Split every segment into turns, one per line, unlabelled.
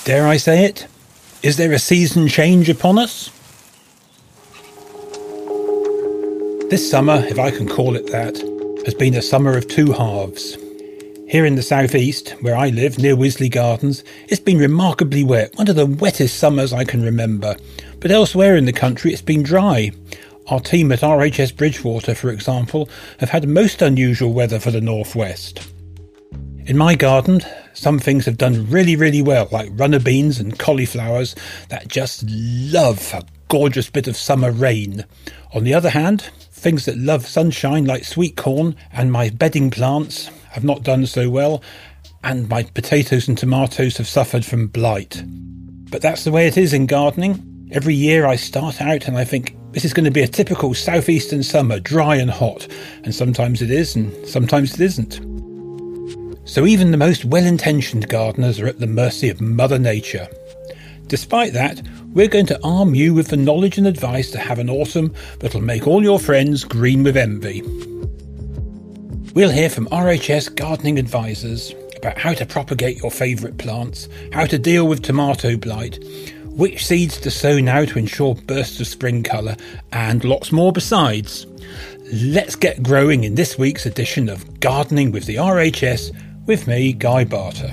Dare I say it? Is there a season change upon us? This summer, if I can call it that, has been a summer of two halves. Here in the southeast, where I live, near Wisley Gardens, it's been remarkably wet, one of the wettest summers I can remember. But elsewhere in the country, it's been dry. Our team at RHS Bridgewater, for example, have had most unusual weather for the northwest. In my garden, some things have done really, really well, like runner beans and cauliflowers that just love a gorgeous bit of summer rain. On the other hand, things that love sunshine, like sweet corn and my bedding plants, have not done so well, and my potatoes and tomatoes have suffered from blight. But that's the way it is in gardening. Every year I start out and I think, this is going to be a typical southeastern summer, dry and hot, and sometimes it is and sometimes it isn't. So even the most well-intentioned gardeners are at the mercy of Mother Nature. Despite that, we're going to arm you with the knowledge and advice to have an autumn that'll make all your friends green with envy. We'll hear from RHS gardening advisors about how to propagate your favourite plants, how to deal with tomato blight, which seeds to sow now to ensure bursts of spring colour, and lots more besides. Let's get growing in this week's edition of Gardening with the RHS with me, Guy Barter.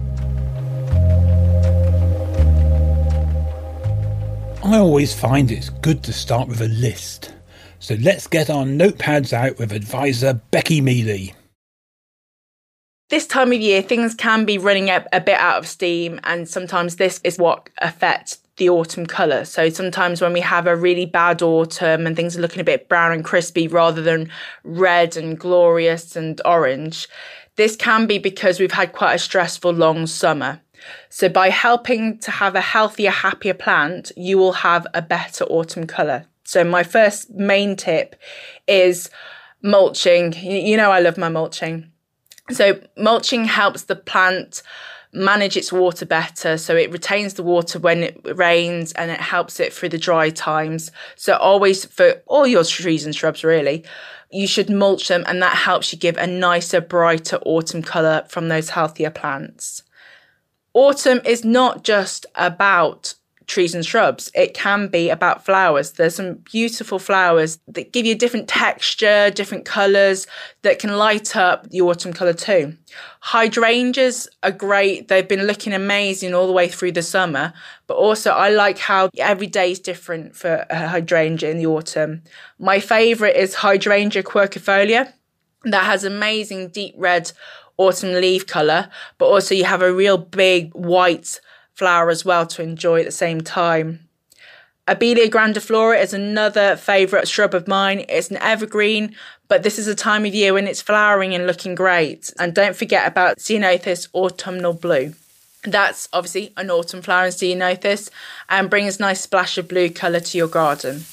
I always find it's good to start with a list. So let's get our notepads out with advisor Becky Mealy.
This time of year, things can be running a bit out of steam, and sometimes this is what affects the autumn colour. So sometimes when we have a really bad autumn and things are looking a bit brown and crispy rather than red and glorious and orange, this can be because we've had quite a stressful long summer. So by helping to have a healthier, happier plant, you will have a better autumn colour. So my first main tip is mulching. You know I love my mulching. So mulching helps the plant manage its water better. So it retains the water when it rains and it helps it through the dry times. So always, for all your trees and shrubs really, you should mulch them, and that helps you give a nicer, brighter autumn colour from those healthier plants. Autumn is not just about trees and shrubs. It can be about flowers. There's some beautiful flowers that give you different texture, different colours that can light up the autumn colour too. Hydrangeas are great. They've been looking amazing all the way through the summer, but also I like how every day is different for a hydrangea in the autumn. My favourite is Hydrangea quercifolia. That has amazing deep red autumn leaf colour, but also you have a real big white flower as well to enjoy at the same time. Abelia grandiflora is another favourite shrub of mine. It's an evergreen, but this is a time of year when it's flowering and looking great. And don't forget about Ceanothus autumnal blue. That's obviously an autumn flower in Ceanothus and brings a nice splash of blue colour to your garden.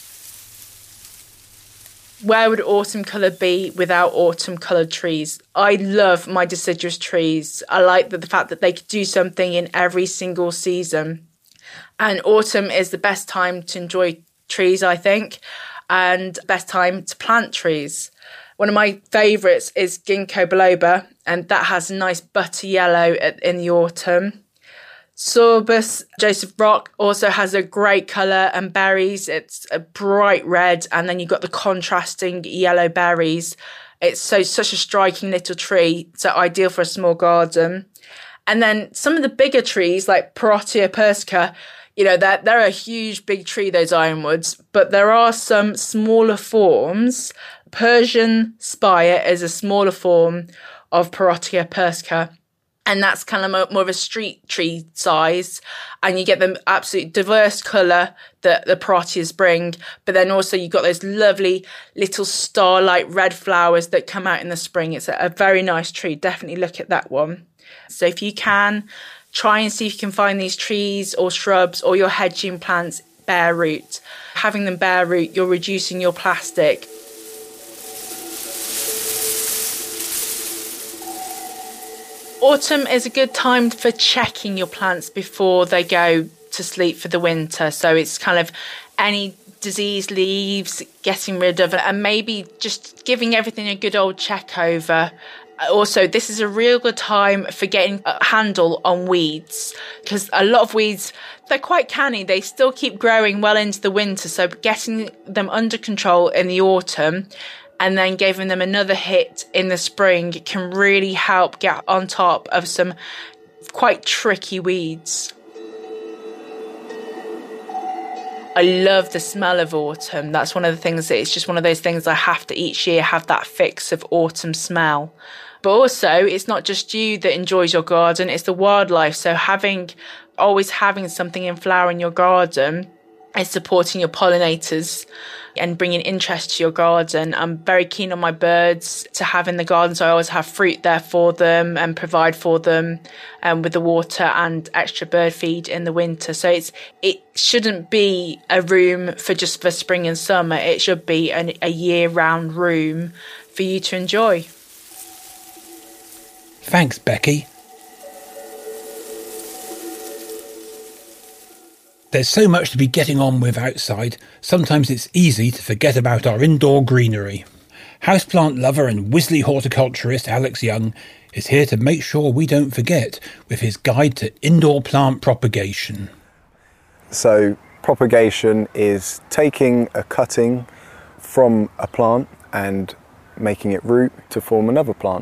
Where would autumn colour be without autumn coloured trees? I love my deciduous trees. I like the fact that they could do something in every single season. And autumn is the best time to enjoy trees, I think, and best time to plant trees. One of my favourites is Ginkgo biloba, and that has a nice butter yellow in the autumn. Sorbus Joseph Rock also has a great colour and berries. It's a bright red, and then you've got the contrasting yellow berries. It's such a striking little tree, so ideal for a small garden. And then some of the bigger trees like Parotia persica, you know, they're a huge big tree, those ironwoods, but there are some smaller forms. Persian spire is a smaller form of Parotia persica. And that's kind of more of a street tree size. And you get the absolute diverse colour that the Parotias bring. But then also you've got those lovely little starlight red flowers that come out in the spring. It's a very nice tree. Definitely look at that one. So if you can, try and see if you can find these trees or shrubs or your hedging plants bare root. Having them bare root, you're reducing your plastic. Autumn is a good time for checking your plants before they go to sleep for the winter. So it's kind of any diseased leaves, getting rid of it, and maybe just giving everything a good old check over Also, this is a real good time for getting a handle on weeds, because a lot of weeds, they're quite canny. They still keep growing well into the winter. So getting them under control in the autumn and then giving them another hit in the spring can really help get on top of some quite tricky weeds. I love the smell of autumn. That's one of the things that it's just one of those things I have to each year have that fix of autumn smell. But also, it's not just you that enjoys your garden, it's the wildlife. So always having something in flower in your garden is supporting your pollinators and bringing interest to your garden. I'm very keen on my birds to have in the garden, so I always have fruit there for them and provide for them with the water and extra bird feed in the winter. So it shouldn't be a room for spring and summer. It should be a year-round room for you to enjoy.
Thanks, Becky. There's so much to be getting on with outside, sometimes it's easy to forget about our indoor greenery. Houseplant lover and Wisley horticulturist Alex Young is here to make sure we don't forget with his guide to indoor plant propagation.
So propagation is taking a cutting from a plant and making it root to form another plant.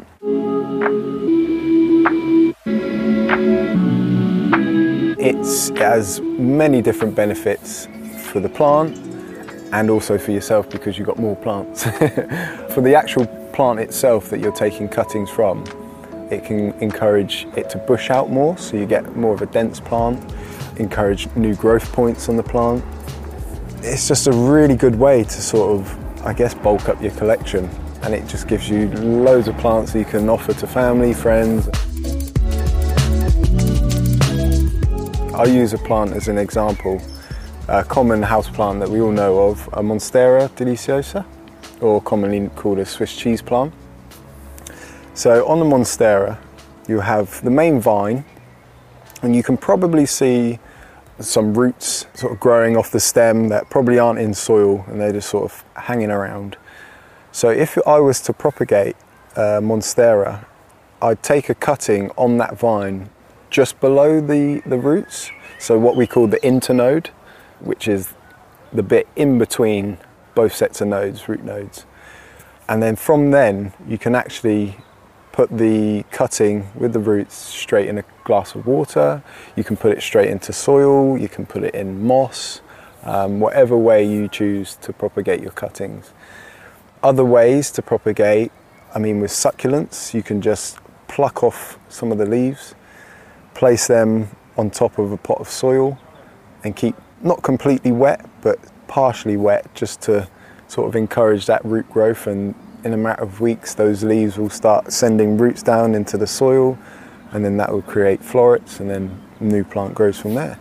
It has many different benefits for the plant and also for yourself because you've got more plants. For the actual plant itself that you're taking cuttings from, it can encourage it to bush out more, so you get more of a dense plant, encourage new growth points on the plant. It's just a really good way to sort of, I guess, bulk up your collection, and it just gives you loads of plants that you can offer to family, friends. I'll use a plant as an example, a common house plant that we all know of, a Monstera deliciosa, or commonly called a Swiss cheese plant. So on the Monstera, you have the main vine, and you can probably see some roots sort of growing off the stem that probably aren't in soil, and they're just sort of hanging around. So if I was to propagate Monstera, I'd take a cutting on that vine just below the roots, so what we call the internode, which is the bit in between both sets of nodes, root nodes. And then from then you can actually put the cutting with the roots straight in a glass of water, you can put it straight into soil, you can put it in moss, whatever way you choose to propagate your cuttings. Other ways to propagate, with succulents, you can just pluck off some of the leaves, place them on top of a pot of soil and keep not completely wet but partially wet, just to sort of encourage that root growth, and in a matter of weeks those leaves will start sending roots down into the soil, and then that will create florets, and then a new plant grows from there.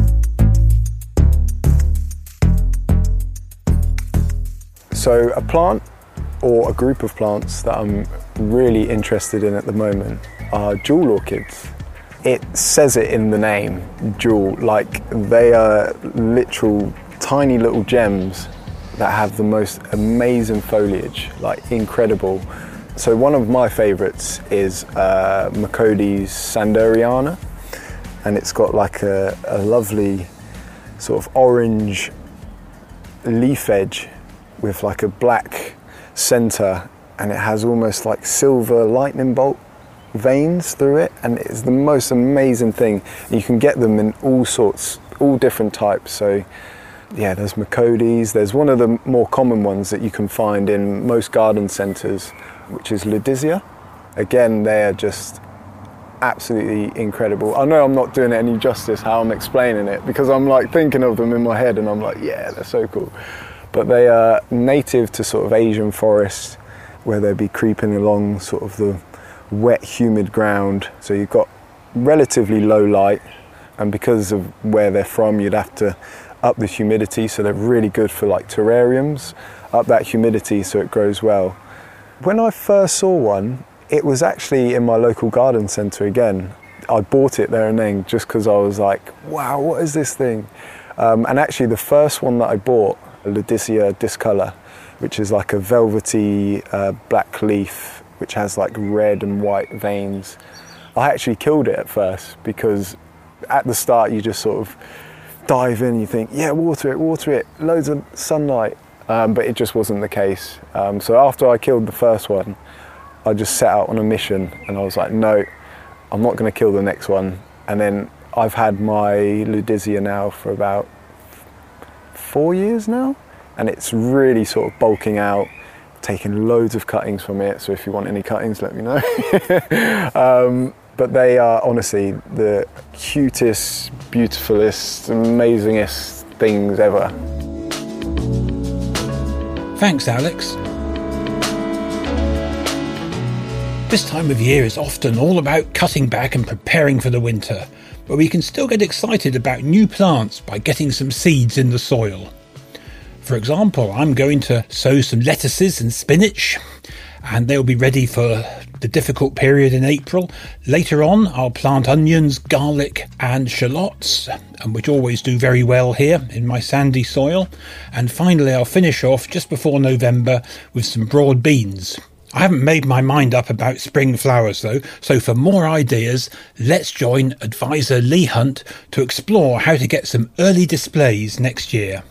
So a plant or a group of plants that I'm really interested in at the moment are jewel orchids. It says it in the name, jewel, like they are literal tiny little gems that have the most amazing foliage, like incredible. So one of my favourites is McCody's Sanderiana, and it's got like a lovely sort of orange leaf edge with like a black centre, and it has almost like silver lightning bolt veins through it, and it's the most amazing thing. You can get them in all sorts, all different types. So yeah, there's McCody's, there's one of the more common ones that you can find in most garden centres, which is Ledizia. Again, they are just absolutely incredible. I know I'm not doing it any justice how I'm explaining it, because I'm like thinking of them in my head and I'm like, yeah, they're so cool. But they are native to sort of Asian forests, where they'll be creeping along sort of the wet, humid ground. So you've got relatively low light, and because of where they're from, you'd have to up the humidity, so they're really good for like terrariums. Up that humidity so it grows well. When I first saw one, it was actually in my local garden centre again. I bought it there and then just because I was like, wow, what is this thing? And actually the first one that I bought, Ledizia discolor, which is like a velvety black leaf which has like red and white veins. I actually killed it at first because at the start you just sort of dive in and you think, yeah, water it, loads of sunlight. But it just wasn't the case. So after I killed the first one, I just set out on a mission and I was like, no, I'm not going to kill the next one. And then I've had my Ludisia now for about 4 years now, and it's really sort of bulking out, taking loads of cuttings from it. So if you want any cuttings, let me know. But they are honestly the cutest, beautifulest, amazingest things ever.
Thanks, Alex. This time of year is often all about cutting back and preparing for the winter, but we can still get excited about new plants by getting some seeds in the soil. For example, I'm going to sow some lettuces and spinach, and they'll be ready for the difficult period in April. Later on, I'll plant onions, garlic and shallots, which always do very well here in my sandy soil. And finally, I'll finish off just before November with some broad beans. I haven't made my mind up about spring flowers though, so for more ideas, let's join advisor Lee Hunt to explore how to get some early displays next year.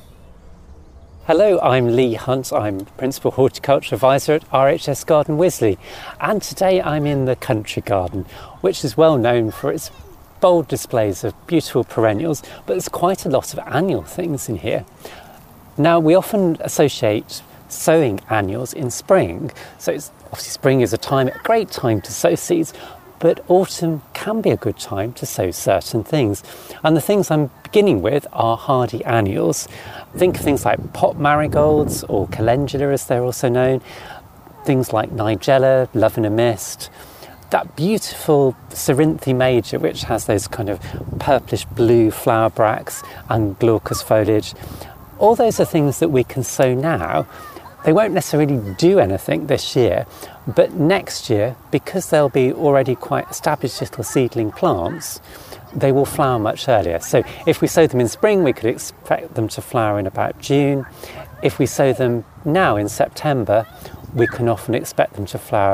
Hello, I'm Lee Hunt. I'm Principal Horticulture Advisor at RHS Garden Wisley, and today I'm in the Country Garden, which is well known for its bold displays of beautiful perennials, but there's quite a lot of annual things in here. Now, we often associate sowing annuals in spring, so obviously spring is a great time to sow seeds, but autumn can be a good time to sow certain things. And the things I'm beginning with are hardy annuals. Think of things like pot marigolds, or calendula as they're also known, things like nigella, love in a mist, that beautiful Cerinthe major, which has those kind of purplish blue flower bracts and glaucous foliage. All those are things that we can sow now. They won't necessarily do anything this year, but next year, because they'll be already quite established little seedling plants, they will flower much earlier. So if we sow them in spring, we could expect them to flower in about June. If we sow them now in September, we can often expect them to flower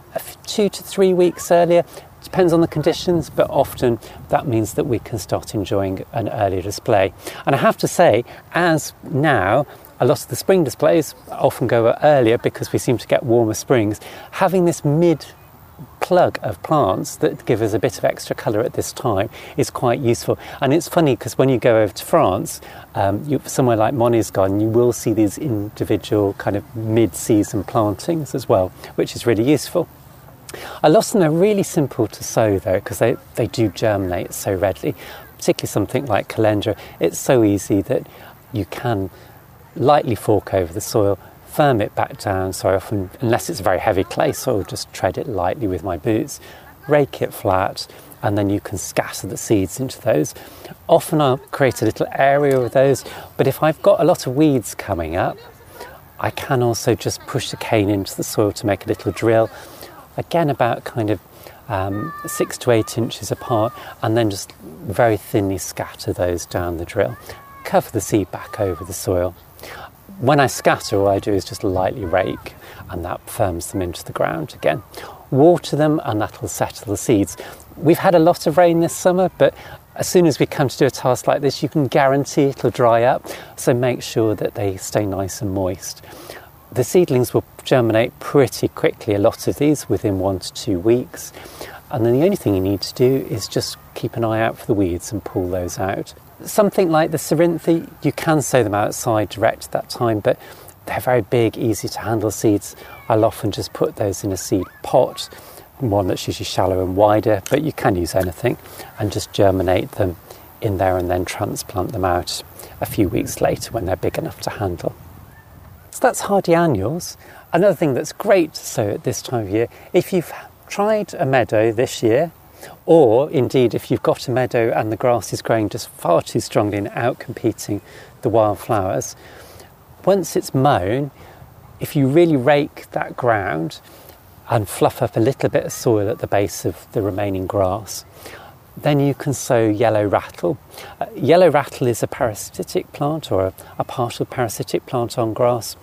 2 to 3 weeks earlier. Depends on the conditions, but often that means that we can start enjoying an earlier display. And I have to say, as now, a lot of the spring displays often go earlier because we seem to get warmer springs. Having this mid-plug of plants that give us a bit of extra colour at this time is quite useful. And it's funny because when you go over to France, somewhere like Monet's Garden, you will see these individual kind of mid-season plantings as well, which is really useful. A lot of them are really simple to sow though, because they do germinate so readily, particularly something like calendula. It's so easy that you can lightly fork over the soil, firm it back down, so I often, unless it's a very heavy clay soil, just tread it lightly with my boots, rake it flat, and then you can scatter the seeds into those. Often I'll create a little area of those, but if I've got a lot of weeds coming up, I can also just push the cane into the soil to make a little drill, again about kind of 6 to 8 inches apart, and then just very thinly scatter those down the drill. Cover the seed back over the soil. When I scatter, all I do is just lightly rake, and that firms them into the ground again. Water them, and that'll settle the seeds. We've had a lot of rain this summer, but as soon as we come to do a task like this, you can guarantee it'll dry up, so make sure that they stay nice and moist. The seedlings will germinate pretty quickly, a lot of these, within 1 to 2 weeks. And then the only thing you need to do is just keep an eye out for the weeds and pull those out. Something like the Cerinthe, you can sow them outside direct at that time, but they're very big, easy to handle seeds. I'll often just put those in a seed pot, one that's usually shallow and wider, but you can use anything, and just germinate them in there and then transplant them out a few weeks later when they're big enough to handle. So that's hardy annuals. Another thing that's great to sow at this time of year, if you've tried a meadow this year, or indeed if you've got a meadow and the grass is growing just far too strongly and outcompeting the wildflowers, once it's mown, if you really rake that ground and fluff up a little bit of soil at the base of the remaining grass, then you can sow yellow rattle. Yellow rattle is a parasitic plant, or a partial parasitic plant on grass.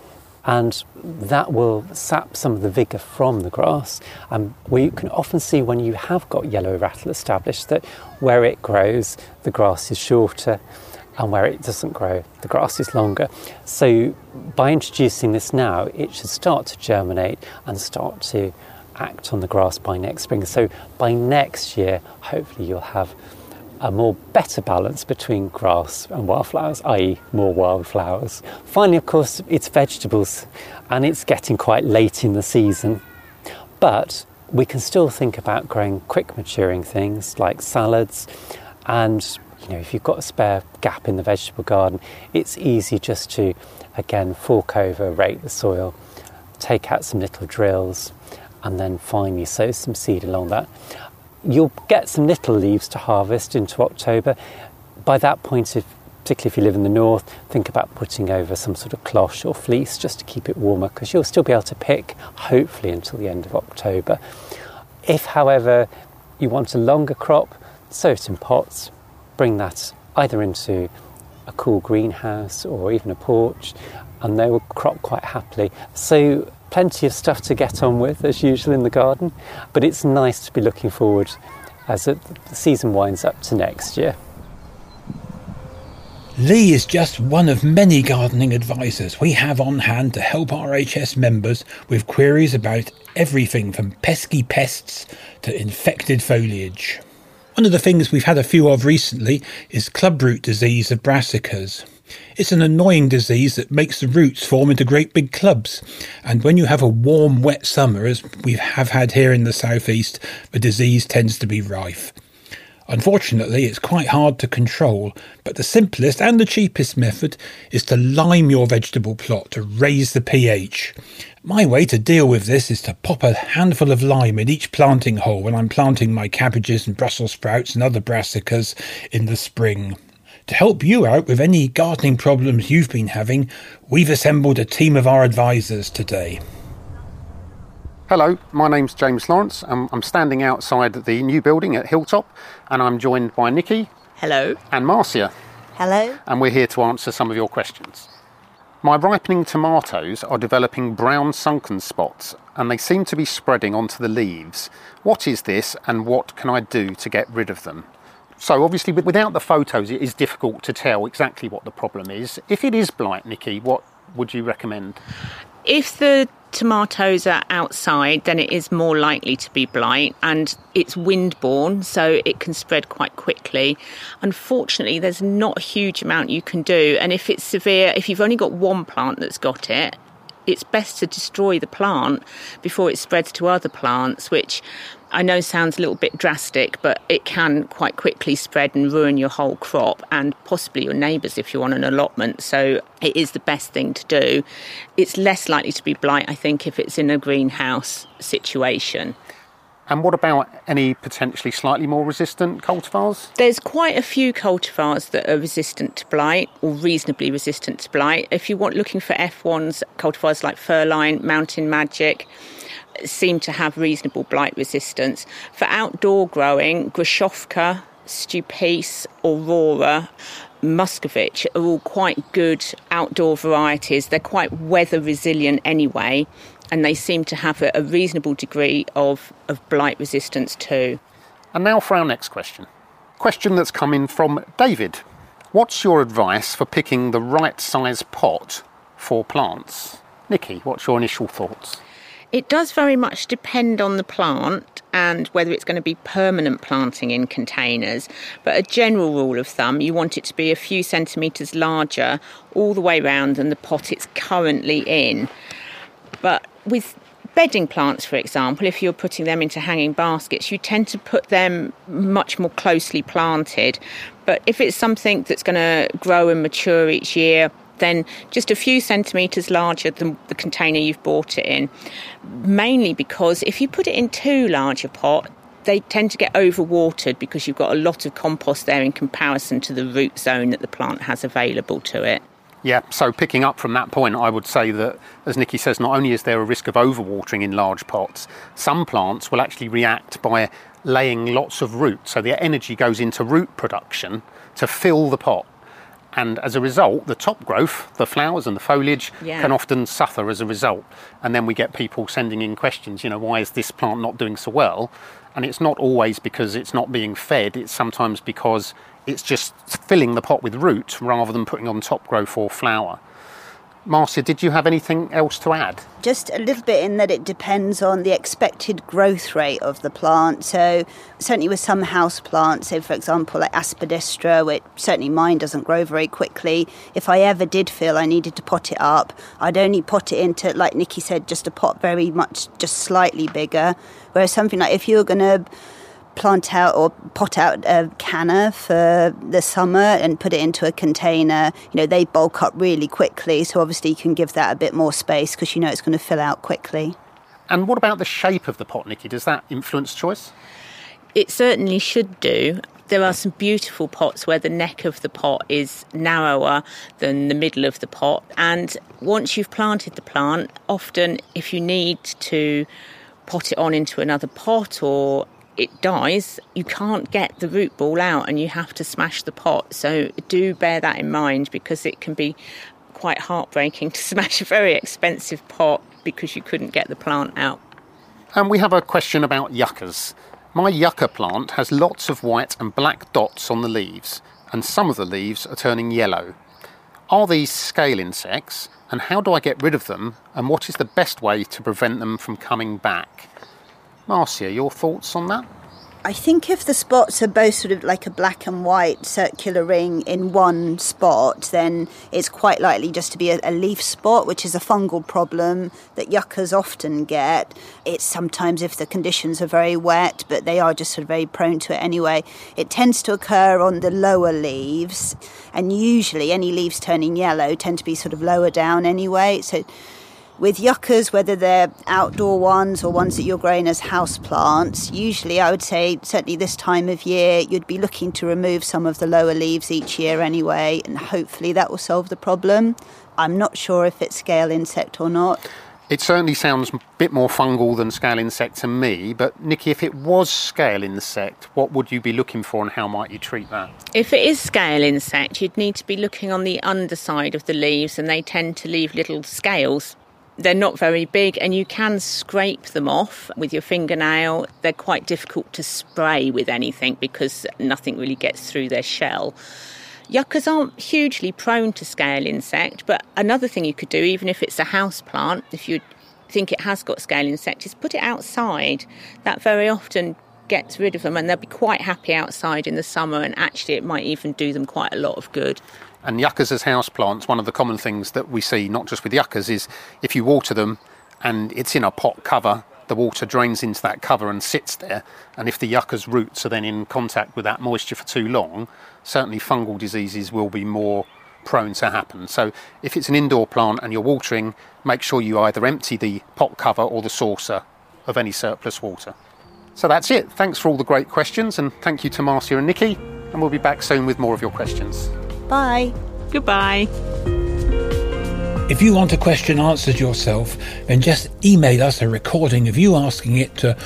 and that will sap some of the vigour from the grass. And we can often see when you have got yellow rattle established that where it grows, the grass is shorter, and where it doesn't grow, the grass is longer. So by introducing this now, it should start to germinate and start to act on the grass by next spring. So by next year, hopefully you'll have a more better balance between grass and wildflowers, i.e. more wildflowers. Finally, of course, it's vegetables, and it's getting quite late in the season, but we can still think about growing quick maturing things like salads. And if you've got a spare gap in the vegetable garden, it's easy just to, again, fork over, rake the soil, take out some little drills, and then finally sow some seed along that. You'll get some little leaves to harvest into October. By that point, particularly if you live in the north, think about putting over some sort of cloche or fleece just to keep it warmer, because you'll still be able to pick, hopefully, until the end of October. If, however, you want a longer crop, sow it in pots. Bring that either into a cool greenhouse or even a porch, and they will crop quite happily. So plenty of stuff to get on with, as usual, in the garden, but it's nice to be looking forward as the season winds up to next year.
Lee is just one of many gardening advisors we have on hand to help RHS members with queries about everything from pesky pests to infected foliage. One of the things we've had a few of recently is clubroot disease of brassicas. It's an annoying disease that makes the roots form into great big clubs, and when you have a warm, wet summer, as we have had here in the southeast, the disease tends to be rife. Unfortunately, it's quite hard to control, but the simplest and the cheapest method is to lime your vegetable plot to raise the pH. My way to deal with this is to pop a handful of lime in each planting hole when I'm planting my cabbages and Brussels sprouts and other brassicas in the spring. To help you out with any gardening problems you've been having, we've assembled a team of our advisors today.
Hello, my name's James Lawrence. I'm standing outside the new building at Hilltop, and I'm joined by Nikki.
Hello.
And Marcia.
Hello.
And we're here to answer some of your questions. My ripening tomatoes are developing brown sunken spots, and they seem to be spreading onto the leaves. What is this, and what can I do to get rid of them? So obviously without the photos it is difficult to tell exactly what the problem is. If it is blight, Nikki, what would you recommend?
If the tomatoes are outside, then it is more likely to be blight, and it's wind-borne, so it can spread quite quickly. Unfortunately, there's not a huge amount you can do, and if it's severe, if you've only got one plant that's got it, it's best to destroy the plant before it spreads to other plants, which I know sounds a little bit drastic, but it can quite quickly spread and ruin your whole crop and possibly your neighbours if you're on an allotment. So it is the best thing to do. It's less likely to be blight, I think, if it's in a greenhouse situation.
And what about any potentially slightly more resistant cultivars?
There's quite a few cultivars that are resistant to blight or reasonably resistant to blight. If you want looking for F1s, cultivars like Furline, Mountain Magic seem to have reasonable blight resistance. For outdoor growing, Grashovka, Stupice, Aurora, Muscovich are all quite good outdoor varieties. They're quite weather resilient anyway, and they seem to have a reasonable degree of blight resistance too.
And now for our next question. Question that's come in from David. What's your advice for picking the right size pot for plants? Nikki, what's your initial thoughts?
It does very much depend on the plant and whether it's going to be permanent planting in containers. But a general rule of thumb, you want it to be a few centimetres larger all the way round than the pot it's currently in. But with bedding plants, for example, if you're putting them into hanging baskets, you tend to put them much more closely planted. But if it's something that's going to grow and mature each year, then just a few centimetres larger than the container you've bought it in. Mainly because if you put it in too large a pot, they tend to get overwatered because you've got a lot of compost there in comparison to the root zone that the plant has available to it.
Yeah, so picking up from that point, I would say that, as Nikki says, not only is there a risk of overwatering in large pots, some plants will actually react by laying lots of roots. So their energy goes into root production to fill the pot. And as a result, the top growth, the flowers and the foliage can often suffer as a result. And then we get people sending in questions, why is this plant not doing so well? And it's not always because it's not being fed, it's sometimes because it's just filling the pot with root rather than putting on top growth or flower. Marcia, did you have anything else to add?
Just a little bit in that it depends on the expected growth rate of the plant. So certainly with some house plants, say for example like Aspidistra, which certainly mine doesn't grow very quickly. If I ever did feel I needed to pot it up, I'd only pot it into, like Nikki said, just a pot very much just slightly bigger. Whereas something like if you're going to plant out or pot out a canna for the summer and put it into a container, they bulk up really quickly. So obviously you can give that a bit more space because it's going to fill out quickly.
And what about the shape of the pot, Nikki? Does that influence choice?
It certainly should do. There are some beautiful pots where the neck of the pot is narrower than the middle of the pot. And once you've planted the plant, often if you need to pot it on into another pot or it dies, you can't get the root ball out and you have to smash the pot. So do bear that in mind because it can be quite heartbreaking to smash a very expensive pot because you couldn't get the plant out.
And we have a question about yuccas. My yucca plant has lots of white and black dots on the leaves, and some of the leaves are turning yellow. Are these scale insects, and how do I get rid of them, and what is the best way to prevent them from coming back? Marcia, your thoughts on that?
I think if the spots are both sort of like a black and white circular ring in one spot, then it's quite likely just to be a leaf spot, which is a fungal problem that yuccas often get. It's sometimes if the conditions are very wet, but they are just sort of very prone to it anyway. It tends to occur on the lower leaves, and usually any leaves turning yellow tend to be sort of lower down anyway. So with yuccas, whether they're outdoor ones or ones that you're growing as house plants, usually I would say certainly this time of year you'd be looking to remove some of the lower leaves each year anyway, and hopefully that will solve the problem. I'm not sure if it's scale insect or not.
It certainly sounds a bit more fungal than scale insect to me, but Nikki, if it was scale insect, what would you be looking for and how might you treat that?
If it is scale insect, you'd need to be looking on the underside of the leaves, and they tend to leave little scales. They're not very big and you can scrape them off with your fingernail. They're quite difficult to spray with anything because nothing really gets through their shell. Yuccas aren't hugely prone to scale insect, but another thing you could do, even if it's a house plant, if you think it has got scale insect, is put it outside. That very often gets rid of them and they'll be quite happy outside in the summer, and actually it might even do them quite a lot of good.
And yuccas as houseplants, one of the common things that we see, not just with yuccas, is if you water them and it's in a pot cover, the water drains into that cover and sits there. And if the yucca's roots are then in contact with that moisture for too long, certainly fungal diseases will be more prone to happen. So if it's an indoor plant and you're watering, make sure you either empty the pot cover or the saucer of any surplus water. So that's it. Thanks for all the great questions, and thank you to Marcia and Nikki, and we'll be back soon with more of your questions.
Bye.
Goodbye.
If you want a question answered yourself, then just email us a recording of you asking it to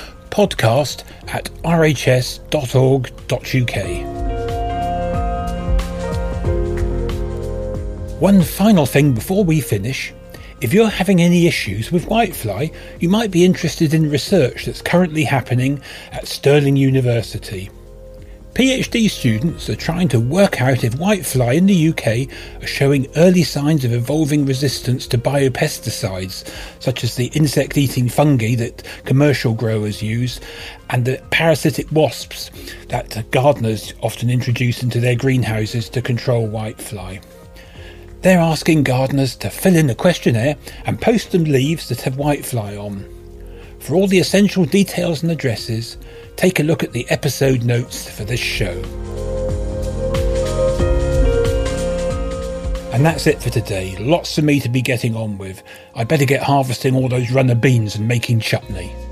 podcast@rhs.org.uk. One final thing before we finish. If you're having any issues with whitefly, you might be interested in research that's currently happening at Stirling University. PhD students are trying to work out if whitefly in the UK are showing early signs of evolving resistance to biopesticides, such as the insect-eating fungi that commercial growers use, and the parasitic wasps that gardeners often introduce into their greenhouses to control whitefly. They're asking gardeners to fill in a questionnaire and post them leaves that have whitefly on. For all the essential details and addresses, take a look at the episode notes for this show. And that's it for today. Lots for me to be getting on with. I better get harvesting all those runner beans and making chutney.